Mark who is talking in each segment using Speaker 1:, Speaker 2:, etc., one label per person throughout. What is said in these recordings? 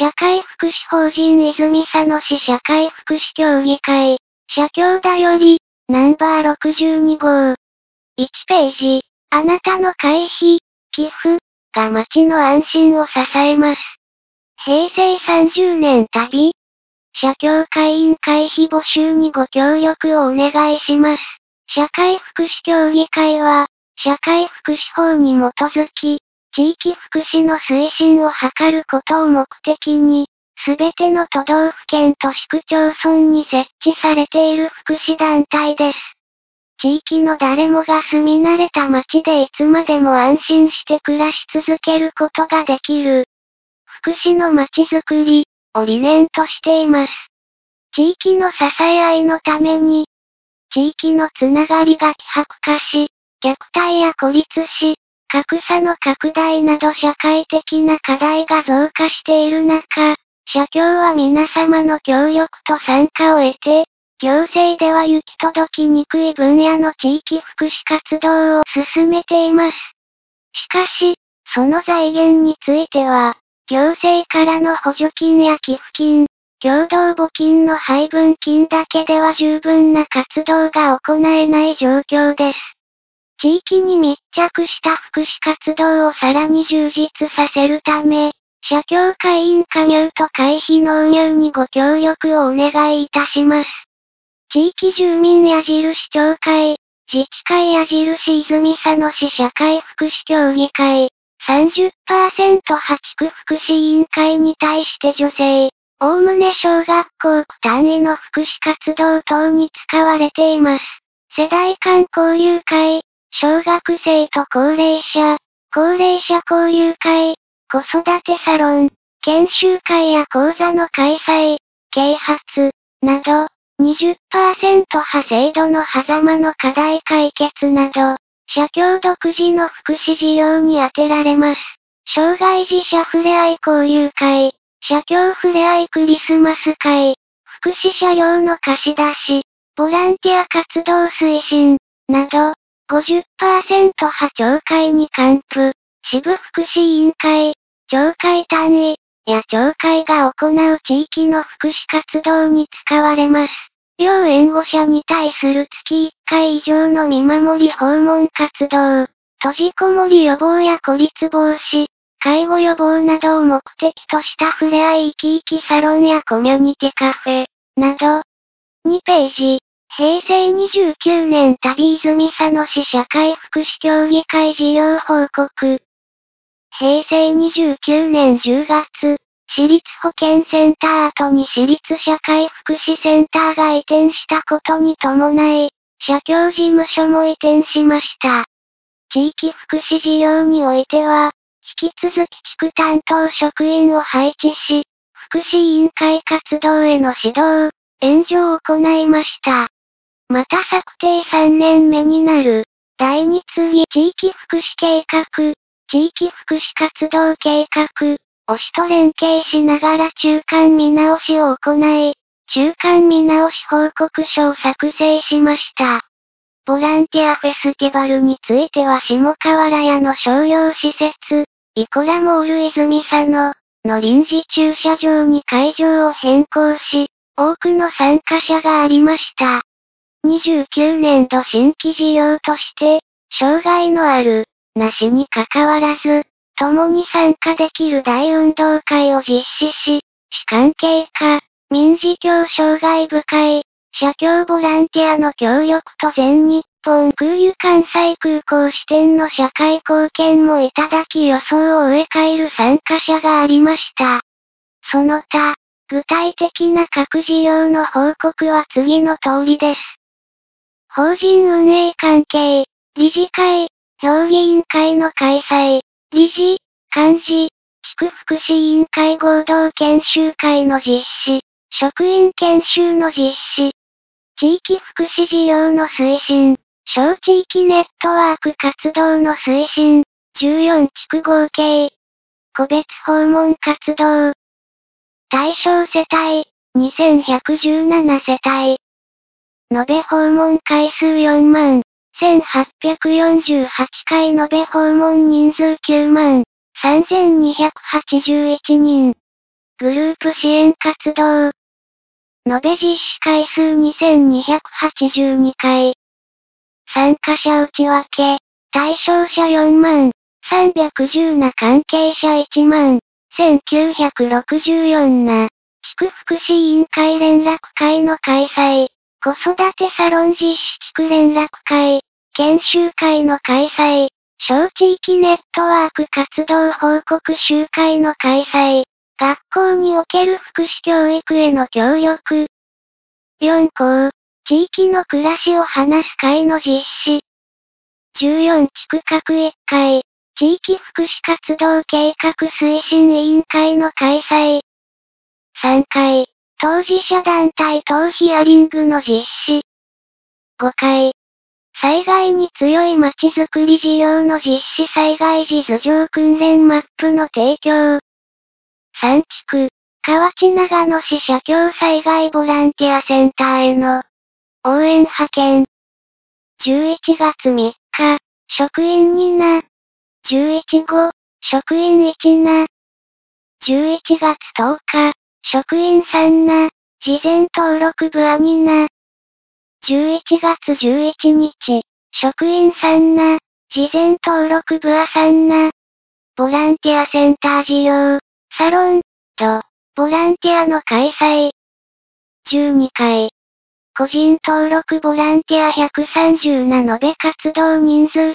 Speaker 1: 社会福祉法人泉佐野市社会福祉協議会、社協だより、ナンバー62号。1ページ、あなたの会費、寄付、が町の安心を支えます。平成30年旅。社協会員会費募集にご協力をお願いします。社会福祉協議会は、社会福祉法に基づき、地域福祉の推進を図ることを目的に、すべての都道府県と市区町村に設置されている福祉団体です。地域の誰もが住み慣れた町でいつまでも安心して暮らし続けることができる。福祉の町づくりを理念としています。地域の支え合いのために、地域のつながりが希薄化し、虐待や孤立し、格差の拡大など社会的な課題が増加している中、社協は皆様の協力と参加を得て、行政では行き届きにくい分野の地域福祉活動を進めています。しかし、その財源については、行政からの補助金や寄付金、共同募金の配分金だけでは十分な活動が行えない状況です。地域に密着した福祉活動をさらに充実させるため、社協会員加入と会費納入にご協力をお願いいたします。地域住民矢印町会、自治会矢印泉佐野市社会福祉協議会、30% 破地区福祉委員会に対して助成、おおむね小学校区単位の福祉活動等に使われています。世代間交流会、小学生と高齢者交流会、子育てサロン、研修会や講座の開催、啓発、など、20% 派制度の狭間の課題解決など、社協独自の福祉事業に充てられます。障害児者ふれあい交流会、社協ふれあいクリスマス会、福祉車両の貸し出し、ボランティア活動推進、など、50% 派町会に還付、支部福祉委員会、町会単位、や町会が行う地域の福祉活動に使われます。要援護者に対する月1回以上の見守り訪問活動、閉じこもり予防や孤立防止、介護予防などを目的としたふれあい生き生きサロンやコミュニティカフェ、など。2ページ、平成29年旅泉佐野市社会福祉協議会事業報告。平成29年10月、市立保健センター後に市立社会福祉センターが移転したことに伴い、社協事務所も移転しました。地域福祉事業においては、引き続き地区担当職員を配置し、福祉委員会活動への指導、援助を行いました。また策定3年目になる、第2次地域福祉計画、地域福祉活動計画、を市と連携しながら中間見直しを行い、中間見直し報告書を作成しました。ボランティアフェスティバルについては下河原屋の商業施設、イコラモール泉佐野の臨時駐車場に会場を変更し、多くの参加者がありました。29年度新規事業として、障害のある、なしに関わらず、共に参加できる大運動会を実施し、市関係課、民事協障害部会、社協ボランティアの協力と全日本空輸関西空港支店の社会貢献もいただき予想を植え替える参加者がありました。その他、具体的な各事業の報告は次の通りです。法人運営関係、理事会、評議員会の開催、理事、幹事、地区福祉委員会合同研修会の実施、職員研修の実施、地域福祉事業の推進、小地域ネットワーク活動の推進、14地区合計、個別訪問活動、対象世帯、2117世帯。延べ訪問回数4万、1848回延べ訪問人数9万、3281人。 グループ支援活動。延べ実施回数2282回。参加者内訳。対象者4万310な関係者1万1964な。地区福祉委員会連絡会の開催。子育てサロン実施地区連絡会。研修会の開催。小地域ネットワーク活動報告集会の開催。学校における福祉教育への協力。4校、地域の暮らしを話す会の実施。14地区各1回、地域福祉活動計画推進委員会の開催。3回、当事者団体等ヒアリングの実施。5回、災害に強いまちづくり事業の実施災害時頭上訓練マップの提供。3地区、河内長野市社協災害ボランティアセンターへの応援派遣。11月3日、職員2な。11号、職員1な。11月10日、職員3な。事前登録部は2な。11月11日、職員3な。事前登録部は3な。ボランティアセンター事業、サロン、と、ボランティアの開催。12回。個人登録ボランティア130な延べ活動人数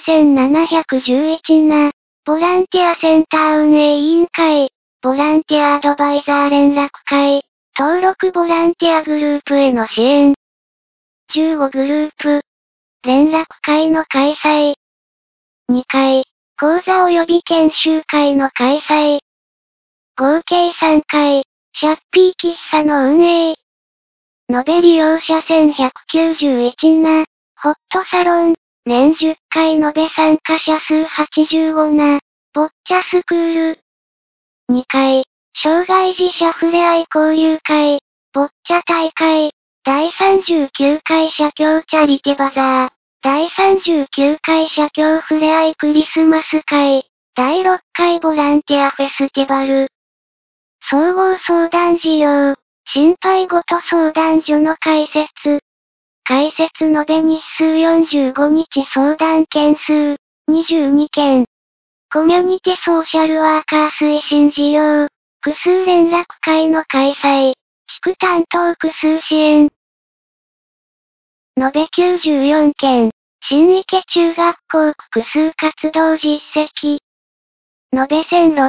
Speaker 1: 1711な。ボランティアセンター運営委員会。ボランティアアドバイザー連絡会。登録ボランティアグループへの支援。15グループ。連絡会の開催。2回。講座及び研修会の開催。合計3回。シャッピー喫茶の運営。延べ利用者1191な。ホットサロン。年10回延べ参加者数85な。ボッチャスクール。2回。障害児者ふれあい交流会。ボッチャ大会。第39回社協チャリティバザー。第39回社協ふれあいクリスマス会。第6回ボランティアフェスティバル。総合相談事業。心配ごと相談所の開設。開設延べ日数45日相談件数22件。コミュニティソーシャルワーカー推進事業。複数連絡会の開催。地区担当複数支援。延べ94件。新池中学校複数活動実績。延べ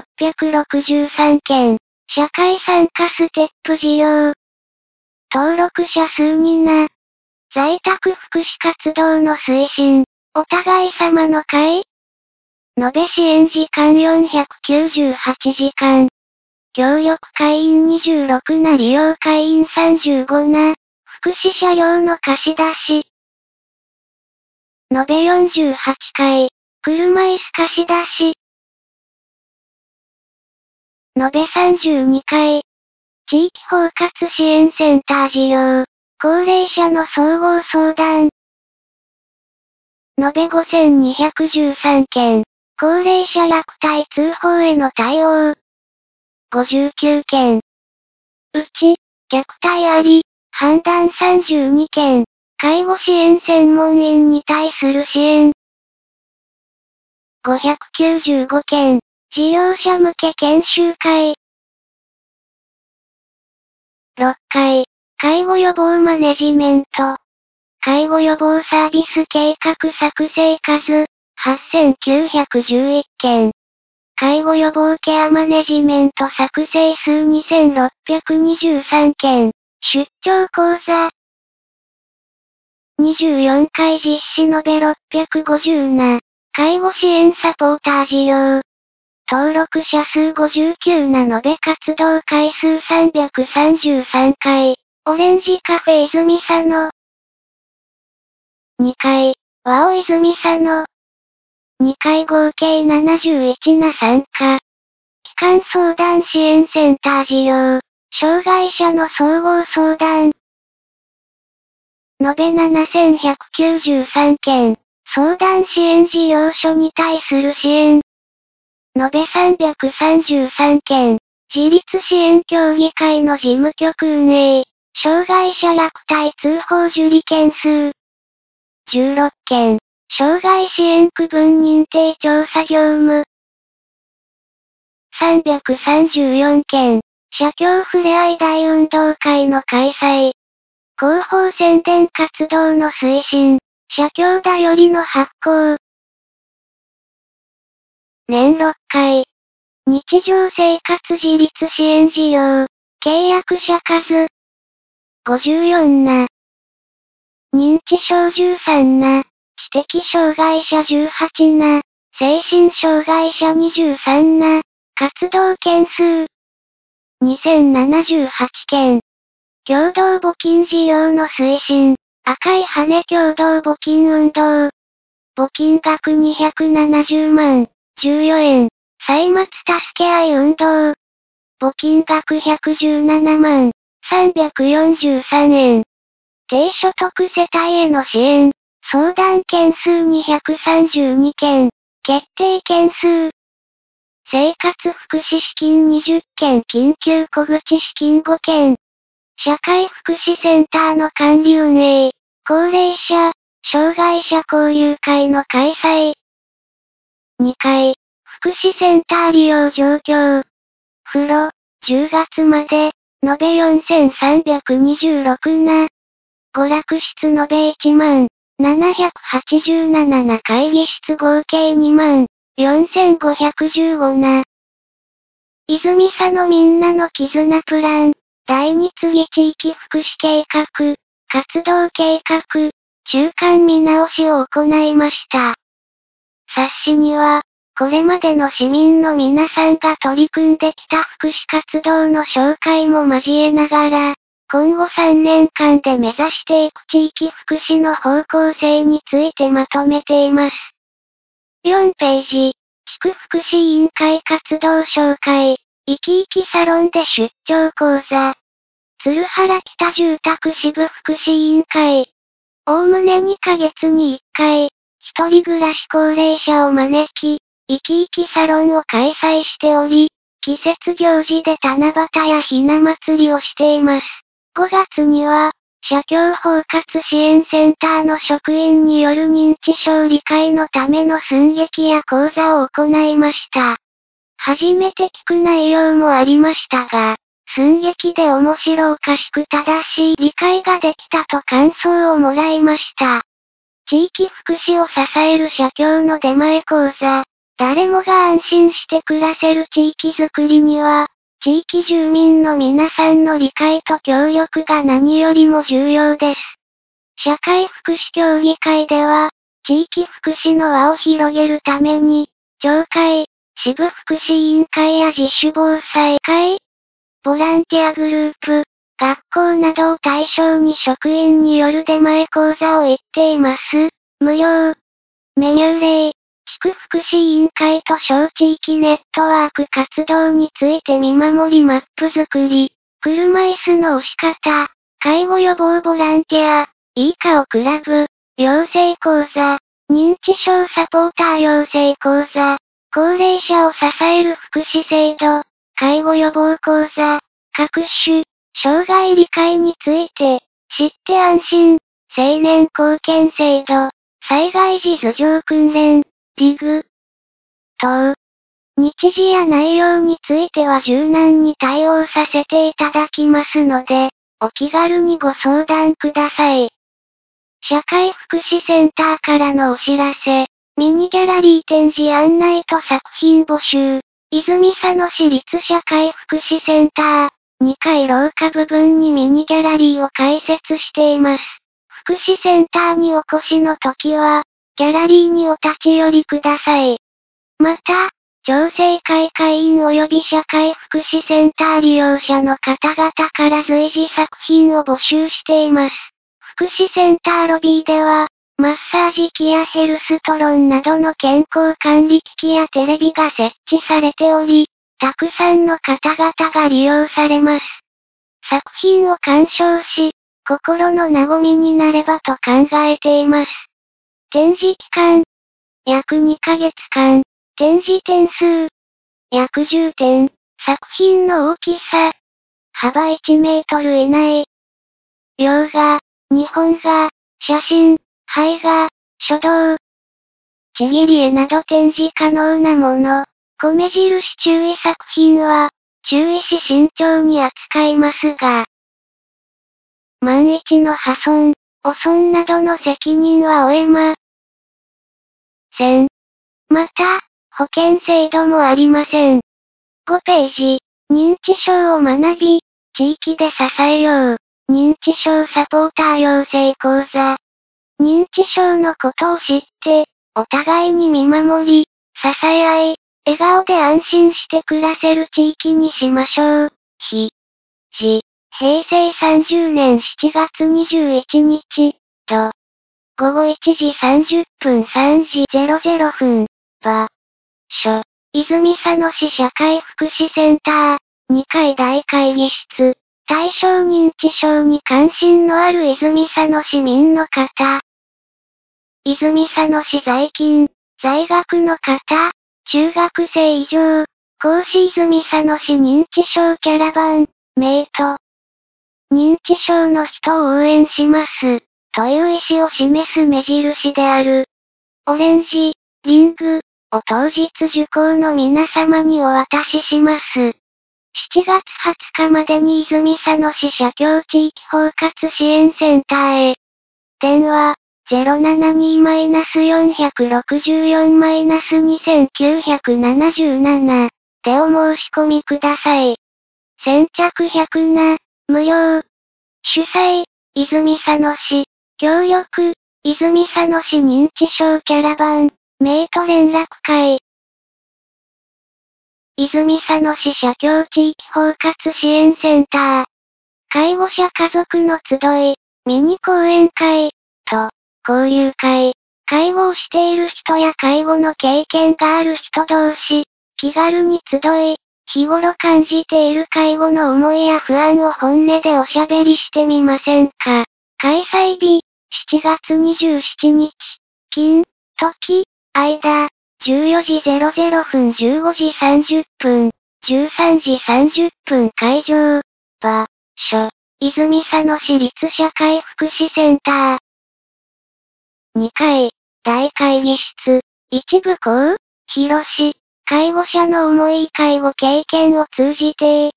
Speaker 1: 1663件。社会参加ステップ事業。登録者数2な。在宅福祉活動の推進。お互い様の会。延べ支援時間498時間。協力会員26な利用会員35な。福祉車両の貸し出し。延べ48回。車椅子貸し出し。延べ32回。地域包括支援センター事業。高齢者の総合相談。延べ5213件。高齢者虐待通報への対応。59件。うち、虐待あり、判断32件。介護支援専門員に対する支援。595件。事業者向け研修会。6回。介護予防マネジメント。介護予防サービス計画作成数、8911件。介護予防ケアマネジメント作成数2623件。出張講座。24回実施延べ650な。介護支援サポーター事業。登録者数59な延べ活動回数333回。オレンジカフェ泉佐野。2回、和尾泉佐野。2回合計71な参加。機関相談支援センター事業。障害者の総合相談。延べ7193件。相談支援事業所に対する支援。延べ333件。 自立支援協議会の事務局運営、障害者虐待通報受理件数。16件、障害支援区分認定調査業務。334件、社協ふれあい大運動会の開催。広報宣伝活動の推進、社協だよりの発行。年6回。日常生活自立支援事業、契約者数。54な。認知症13な。知的障害者18な。精神障害者23な。活動件数。2078件。共同募金事業の推進、赤い羽共同募金運動。募金額270万、14円。歳末助け合い運動。募金額117万、343円。低所得世帯への支援。相談件数232件。決定件数。生活福祉資金20件。緊急小口資金5件。社会福祉センターの管理運営。高齢者、障害者交流会の開催。2回。福祉センター利用状況。風呂、10月まで、延べ4326な。娯楽室延べ1万、787な。会議室合計2万、4515な。泉佐野みんなの絆プラン、第2次地域福祉計画、活動計画、中間見直しを行いました。冊子には、これまでの市民の皆さんが取り組んできた福祉活動の紹介も交えながら、今後3年間で目指していく地域福祉の方向性についてまとめています。4ページ、地区福祉委員会活動紹介、生き生きサロンで出張講座。鶴原北住宅支部福祉委員会。おおむね2ヶ月に1回、一人暮らし高齢者を招き、生き生きサロンを開催しており、季節行事で七夕やひな祭りをしています。5月には、社協包括支援センターの職員による認知症理解のための寸劇や講座を行いました。初めて聞く内容もありましたが、寸劇で面白おかしく正しい理解ができたと感想をもらいました。地域福祉を支える社協の出前講座。誰もが安心して暮らせる地域づくりには、地域住民の皆さんの理解と協力が何よりも重要です。社会福祉協議会では、地域福祉の輪を広げるために、町会、支部福祉委員会や自主防災会、ボランティアグループ、学校などを対象に職員による出前講座を行っています。無料。メニュー例。地区福祉委員会と小地域ネットワーク活動について見守りマップ作り、車椅子の押し方、介護予防ボランティア、いい顔クラブ、養成講座、認知症サポーター養成講座、高齢者を支える福祉制度、介護予防講座、各種、障害理解について、知って安心、青年貢献制度、災害時頭上訓練、リグ等。日時や内容については柔軟に対応させていただきますので、お気軽にご相談ください。社会福祉センターからのお知らせ、ミニギャラリー展示案内と作品募集、泉佐野市立社会福祉センター、2階廊下部分にミニギャラリーを開設しています。福祉センターにお越しの時は、ギャラリーにお立ち寄りください。また、調整会会員及び社会福祉センター利用者の方々から随時作品を募集しています。福祉センターロビーでは、マッサージ機やヘルストロンなどの健康管理機器やテレビが設置されており、たくさんの方々が利用されます。作品を鑑賞し、心の和みになればと考えています。展示期間、約2ヶ月間。展示点数、約10点。 作品の大きさ。幅1メートル以内。洋画、日本画、写真、絵画、書道。ちぎり絵など展示可能なもの。米印注意作品は、注意し慎重に扱いますが、万一の破損、汚損などの責任は負えません。また、保険制度もありません。5ページ、認知症を学び、地域で支えよう。認知症サポーター養成講座。認知症のことを知って、お互いに見守り、支え合い、笑顔で安心して暮らせる地域にしましょう。平成30年7月21日、午後1時30分3時00分、場所、泉佐野市社会福祉センター、2階大会議室、対象認知症に関心のある泉佐野市民の方。泉佐野市在勤、在学の方、中学生以上、講師泉佐野市認知症キャラバン、メイト。認知症の人を応援します、という意思を示す目印である。オレンジ、リング、を当日受講の皆様にお渡しします。7月20日までに泉佐野市社協地域包括支援センターへ。電話、072-464-2977でお申し込みください。先着100名、無料。主催、泉佐野市。協力、泉佐野市認知症キャラバン、メイト連絡会。泉佐野市社協地域包括支援センター。介護者家族の集い、ミニ講演会、と、交流会。介護をしている人や介護の経験がある人同士、気軽に集い、日頃感じている介護の思いや不安を本音でおしゃべりしてみませんか。開催日、7月27日、金、時、間、14時00分15時30分、13時30分会場、場所、泉佐野市立社会福祉センター。2階、大会議室、一部校、広し、介護者の重い介護経験を通じて、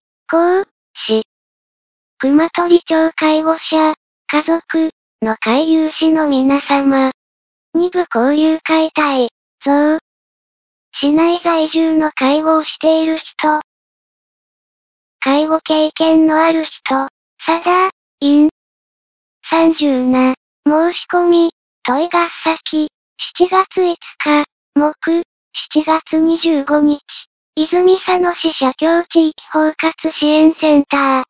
Speaker 1: 熊取町介護者、家族、の会有志の皆様。2部交流会対、市内在住の介護をしている人。介護経験のある人、30な、申し込み、問い合先、7月5日、7月25日、泉佐野市社協地域包括支援センター。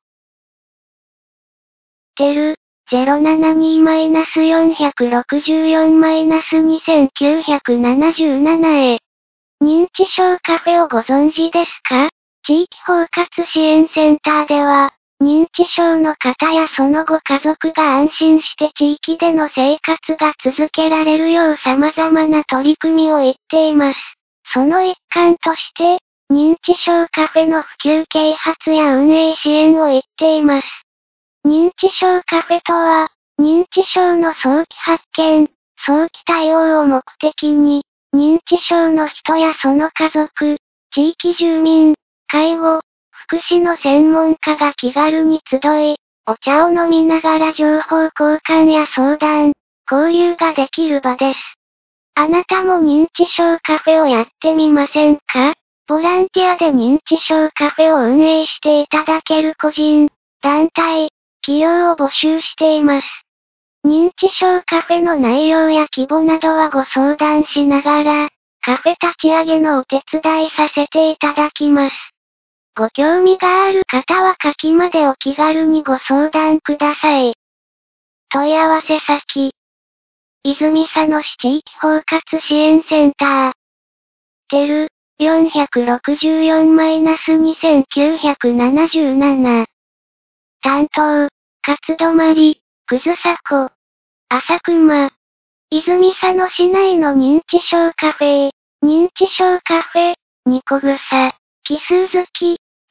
Speaker 1: テル、072-464-2977へ。認知症カフェをご存知ですか？地域包括支援センターでは、認知症の方やそのご家族が安心して地域での生活が続けられるよう様々な取り組みを言っています。その一環として、認知症カフェの普及啓発や運営支援を言っています。認知症カフェとは、認知症の早期発見、早期対応を目的に、認知症の人やその家族、地域住民、介護、福祉の専門家が気軽に集い、お茶を飲みながら情報交換や相談、交流ができる場です。あなたも認知症カフェをやってみませんか？ボランティアで認知症カフェを運営していただける個人、団体、企業を募集しています。認知症カフェの内容や規模などはご相談しながら、カフェ立ち上げのお手伝いさせていただきます。ご興味がある方は下記までお気軽にご相談ください。問い合わせ先。泉佐野市地域包括支援センター。テル、464-2977。担当、勝泊、くずさこ。朝熊。泉佐野市内の認知症カフェ、認知症カフェ、ニコグサ、奇数月、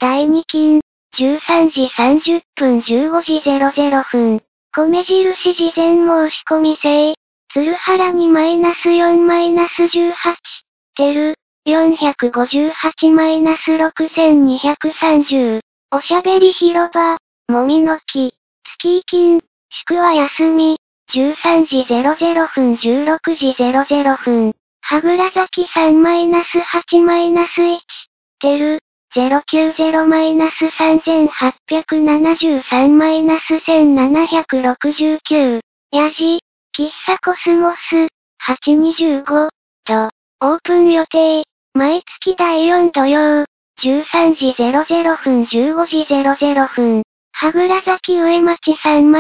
Speaker 1: 第2金、13時30分15時00分。米印事前申し込み制。鶴原に-4-18。テル、458-6230。おしゃべり広場、もみの木。月金、祝は休み。13時00分16時00分。はぐら崎3-8-1。テル、090-3-3873-1769。ヤジ、喫茶コスモス、825。と、オープン予定。毎月第4土曜。13時00分15時00分。はぐら崎上町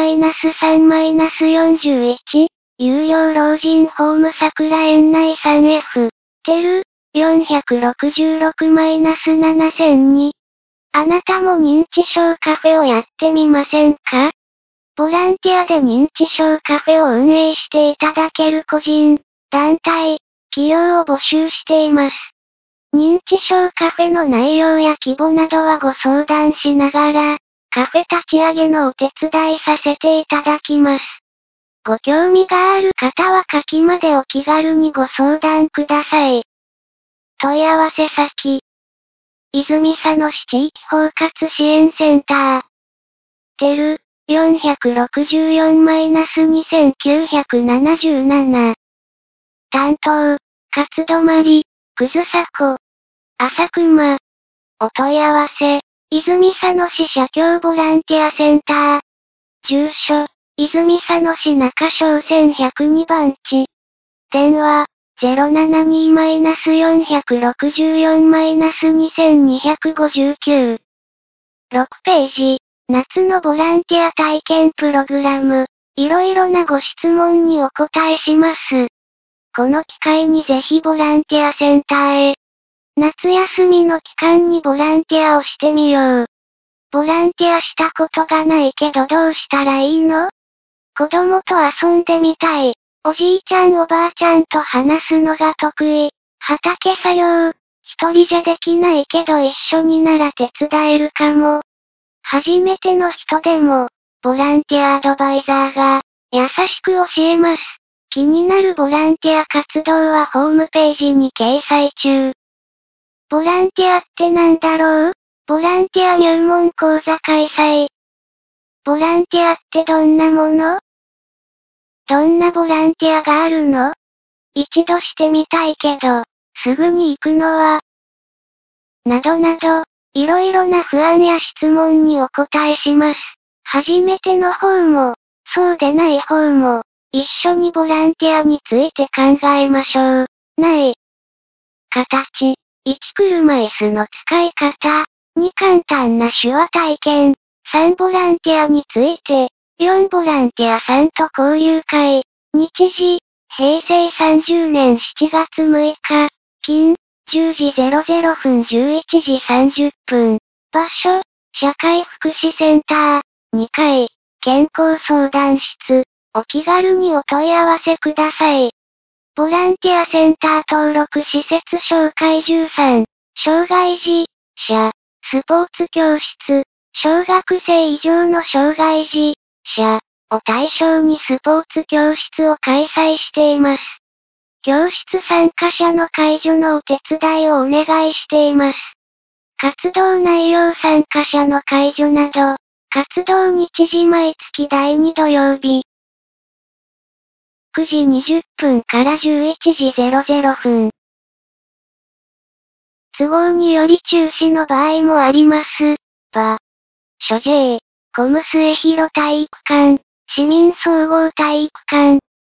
Speaker 1: 3-3-41。有料老人ホーム桜園内 3F。テル、466-7002。あなたも認知症カフェをやってみませんか？ボランティアで認知症カフェを運営していただける個人、団体、企業を募集しています。認知症カフェの内容や規模などはご相談しながら、カフェ立ち上げのお手伝いさせていただきます。ご興味がある方は下記までお気軽にご相談ください。問い合わせ先。泉佐野市地域包括支援センター。テル、464-2977。担当、勝止り、くずさこ。朝熊。お問い合わせ、泉佐野市社協ボランティアセンター。住所、泉佐野市中小1102番地。電話、072-464-2259。6ページ、夏のボランティア体験プログラム。いろいろなご質問にお答えします。この機会にぜひボランティアセンターへ。夏休みの期間にボランティアをしてみよう。ボランティアしたことがないけどどうしたらいいの？子供と遊んでみたい。おじいちゃんおばあちゃんと話すのが得意。畑作業。一人じゃできないけど一緒になら手伝えるかも。初めての人でも、ボランティアアドバイザーが、優しく教えます。気になるボランティア活動はホームページに掲載中。ボランティアってなんだろう？ボランティア入門講座開催。ボランティアってどんなもの？どんなボランティアがあるの？一度してみたいけど、すぐに行くのは？などなど、いろいろな不安や質問にお答えします。初めての方も、そうでない方も、一緒にボランティアについて考えましょう。ない。形。1車椅子の使い方。2簡単な手話体験。3ボランティアについて。4ボランティアさんと交流会。日時。平成30年7月6日。金。10時00分11時30分。場所。社会福祉センター。2階。健康相談室。お気軽にお問い合わせください。ボランティアセンター登録施設紹介13。障害児、者、スポーツ教室、小学生以上の障害児、者を対象にスポーツ教室を開催しています。教室参加者の介助のお手伝いをお願いしています。活動内容参加者の介助など、活動日時毎月第2土曜日。9時20分から11時00分。都合により中止の場合もあります。所 J、コム末広体育館、市民総合体育館。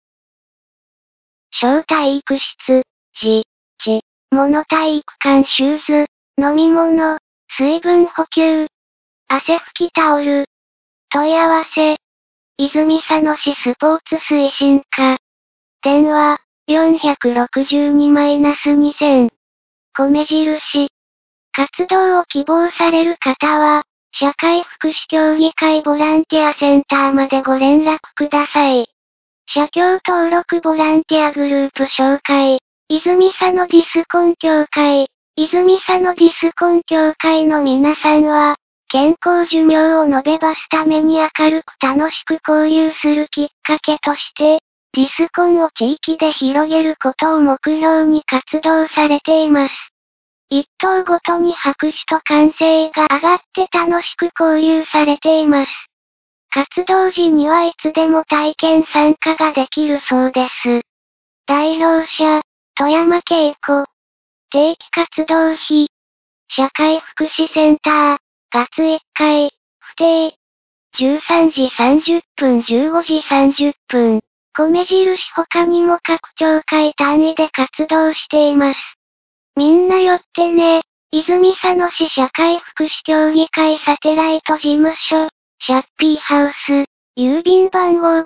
Speaker 1: 小体育室、物体育館シューズ、飲み物、水分補給、汗拭きタオル。問い合わせ。泉佐野市スポーツ推進課。電話、462-2000。米印。活動を希望される方は、社会福祉協議会ボランティアセンターまでご連絡ください。社協登録ボランティアグループ紹介。泉佐野ディスコン協会。 泉佐野ディスコン協会の皆さんは、健康寿命を述べばすために明るく楽しく交流するきっかけとして、ディスコンを地域で広げることを目標に活動されています。一棟ごとに拍手と歓声が上がって楽しく交流されています。活動時にはいつでも体験参加ができるそうです。代表者、富山恵子。定期活動費。社会福祉センター、月1回、不定。13時30分15時30分。米印他にも各町会単位で活動しています。みんな寄ってね。泉佐野市社会福祉協議会サテライト事務所、シャッピーハウス、郵便番号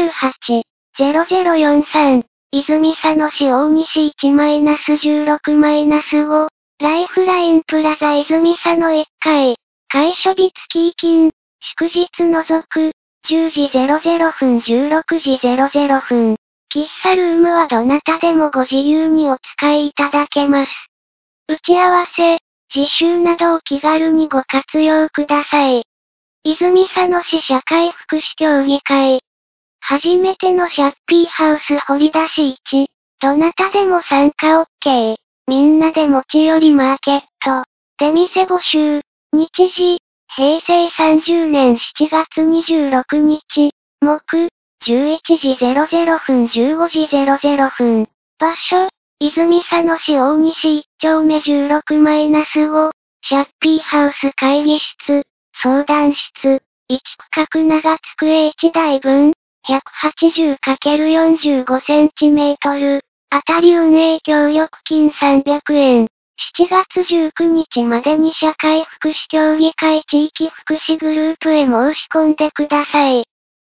Speaker 1: 598-0043、泉佐野市大西 1-16-5、ライフラインプラザ泉佐野1階、会所日月金、祝日除く、10時00分16時00分。喫茶ルームはどなたでもご自由にお使いいただけます。打ち合わせ、自習などを気軽にご活用ください。泉佐野市社会福祉協議会。初めてのシャッピーハウス掘り出し1。どなたでも参加 OK。みんなで持ち寄りマーケット。出店募集。日時。平成30年7月26日。木。11時00分15時00分。場所。泉佐野市大西1丁目16-5。シャッピーハウス会議室。相談室。1区画長机1台分。180×45 センチメートル。当たり運営協力金300円。7月19日までに社会福祉協議会地域福祉グループへ申し込んでください。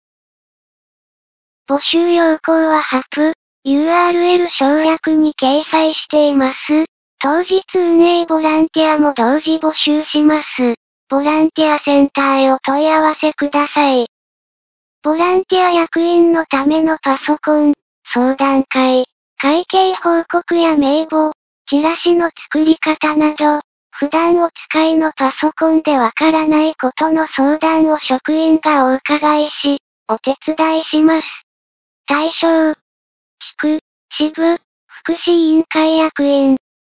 Speaker 1: 募集要項はハプ、URL 省略に掲載しています。当日運営ボランティアも同時募集します。ボランティアセンターへお問い合わせください。ボランティア役員のためのパソコン、相談会、会計報告や名簿、チラシの作り方など、普段お使いのパソコンでわからないことの相談を職員がお伺いし、お手伝いします。対象、地区、支部、福祉委員会役員。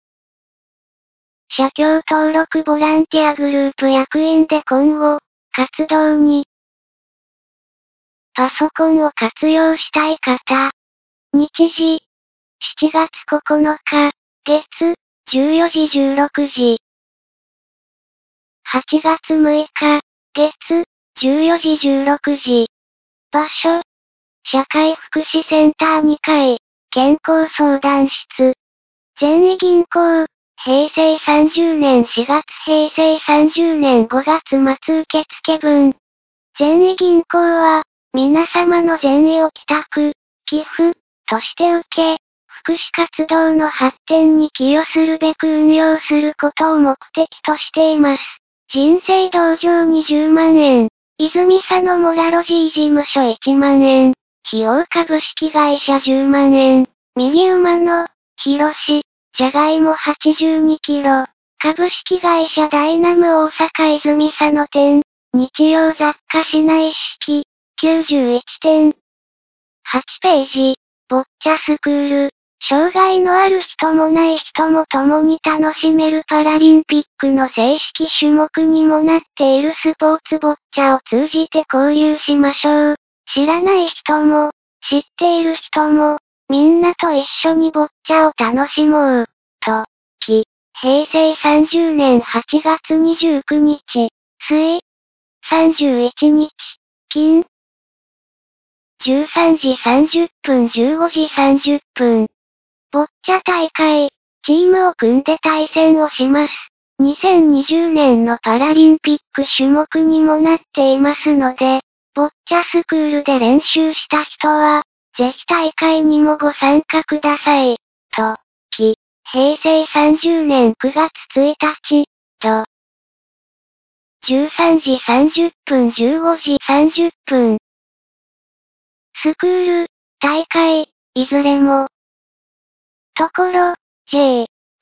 Speaker 1: 社協登録ボランティアグループ役員で今後、活動に、パソコンを活用したい方。日時。7月9日、月、14時16時。8月6日、月、14時16時。場所。社会福祉センター2階、健康相談室。善意銀行、平成30年4月平成30年5月末受付分。善意銀行は、皆様の善意を寄託、寄付、として受け、福祉活動の発展に寄与するべく運用することを目的としています。人生道場20万円。泉佐野モラロジー事務所1万円。費用株式会社10万円。右馬の、広し、じゃがいも82キロ。株式会社ダイナム大阪泉佐野店。日用雑貨市内式。91点。8ページ。ボッチャスクール。障害のある人もない人も共に楽しめるパラリンピックの正式種目にもなっているスポーツボッチャを通じて交流しましょう。知らない人も、知っている人も、みんなと一緒にボッチャを楽しもう。と、平成30年8月29日、水、31日、金。13時30分15時30分。ボッチャ大会、チームを組んで対戦をします。2020年のパラリンピック種目にもなっていますので、ボッチャスクールで練習した人は、ぜひ大会にもご参加ください。と、平成30年9月1日、と、13時30分15時30分。スクール、大会、いずれも。ところ、J、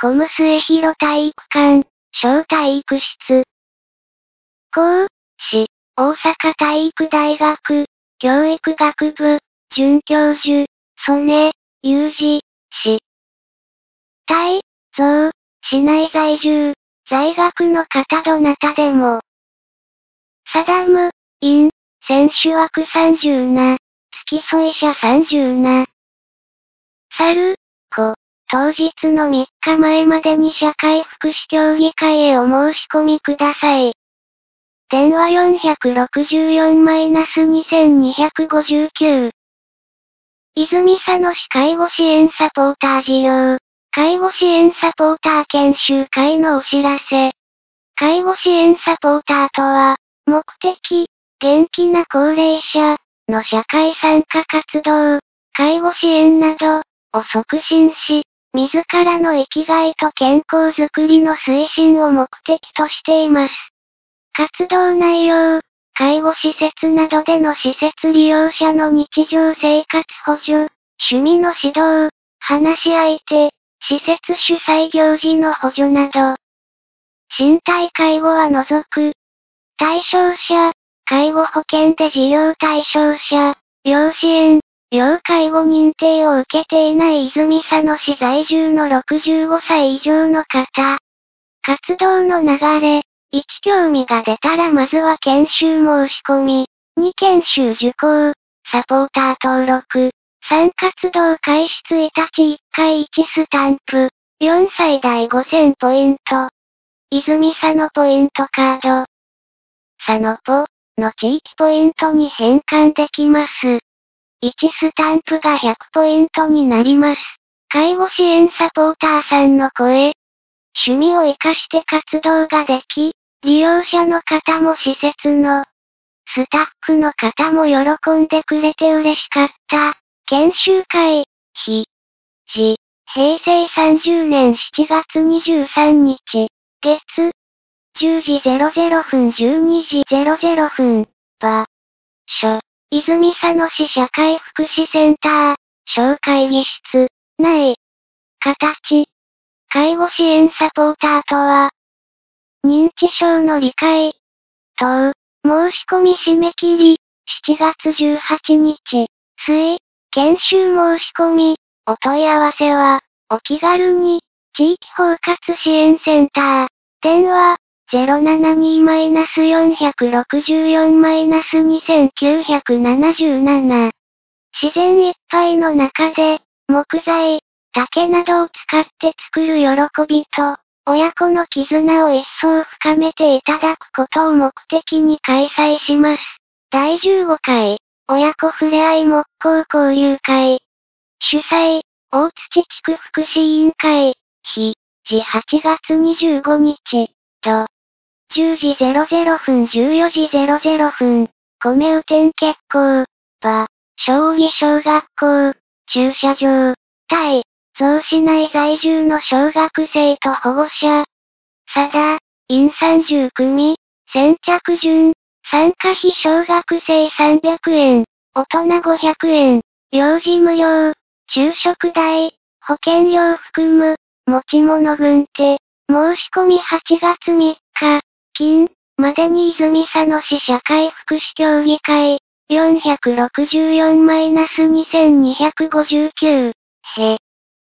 Speaker 1: コム末広体育館、小体育室。講師、大阪体育大学、教育学部、准教授、曽根、雄二、氏。対、増、市内在住、在学の方どなたでも。サダム、イン、選手枠30な、付き添い者30な。猿、子、当日の3日前までに社会福祉協議会へお申し込みください。電話464-2259。泉佐野市介護支援サポーター事業。介護支援サポーター研修会のお知らせ。介護支援サポーターとは、目的、元気な高齢者の社会参加活動、介護支援などを促進し、自らの生きがいと健康づくりの推進を目的としています。活動内容、介護施設などでの施設利用者の日常生活補助、趣味の指導、話し相手、施設主催行事の補助など。身体介護は除く。対象者、介護保険で事業対象者、要支援、要介護認定を受けていない泉佐野市在住の65歳以上の方。活動の流れ。1興味が出たらまずは研修申し込み。2研修受講。サポーター登録。3活動開始1日1回1スタンプ。4最大5000ポイント。泉佐野ポイントカード。佐野ポの地域ポイントに変換できます。1スタンプが100ポイントになります。介護支援サポーターさんの声。趣味を活かして活動ができ、利用者の方も施設のスタッフの方も喜んでくれて嬉しかった。研修会、日、時、平成30年7月23日、月、10時00分12時00分、場所、泉佐野市社会福祉センター、小会議室、内、形、介護支援サポーターとは、認知症の理解、等、申し込み締め切り、7月18日、水、研修申し込み、お問い合わせは、お気軽に、地域包括支援センター、電話、072-464-2977、自然いっぱいの中で、木材、竹などを使って作る喜びと、親子の絆を一層深めていただくことを目的に開催します。第15回、親子ふれあい木工交流会。主催、大槌地区福祉委員会。日、時8月25日、と、10時00分14時00分、米雨天決行、場、小木小学校、駐車場、対、増市内在住の小学生と保護者。佐田、院30組、先着順、参加費小学生300円、大人500円、幼児無料、昼食代、保険料含む、持ち物軍手、申し込み8月3日、金、までに泉佐野市社会福祉協議会、464-2259、へ。